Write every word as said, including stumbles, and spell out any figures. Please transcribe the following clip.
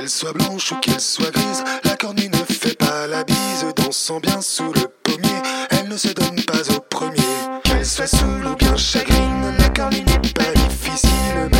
Qu'elle soit blanche ou qu'elle soit grise, la cornue ne fait pas la bise. Dansant bien sous le pommier, elle ne se donne pas au premier. Qu'elle soit saoule ou bien chagrine, la cornue n'est pas difficile.